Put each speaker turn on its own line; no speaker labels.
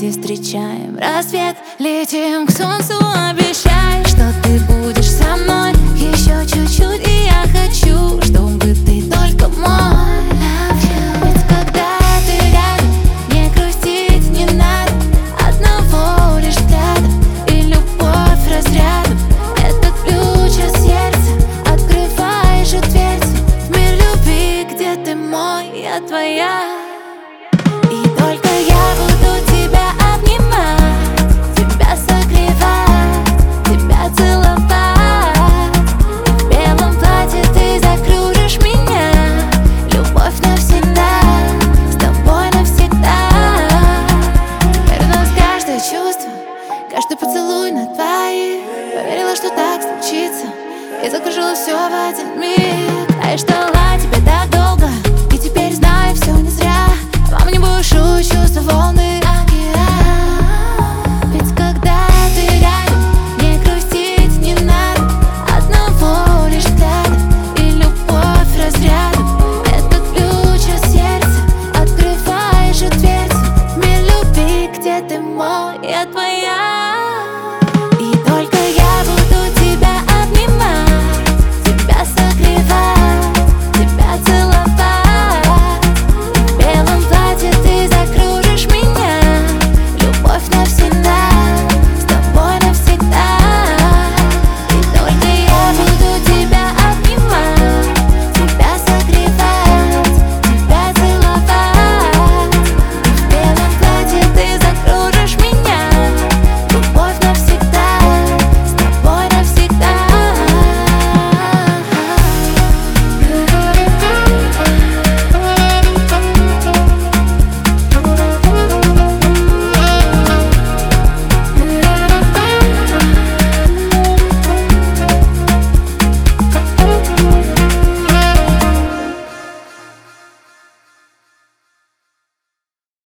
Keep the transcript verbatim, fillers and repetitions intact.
вместе встречаем рассвет. Летим к солнцу, обещай, что ты будешь со мной еще чуть-чуть, и я хочу, чтобы ты только мой. Ведь когда ты рядом, не грустить не надо, одного лишь взгляда и любовь разрядом. Это ключ от сердца, открываешь же дверцу в мир любви, где ты мой, я твоя. И только я буду тебя обнимать, тебя согревать, тебя целовать. И в белом платье ты закружишь меня, любовь навсегда, с тобой навсегда. Вернулось каждое чувство, каждый поцелуй на твоих. Поверила, что так случится, и закружила все в один миг. А я ждала тебя так долго, и теперь знаю, все не зря. Во мне бушуют чувства волны.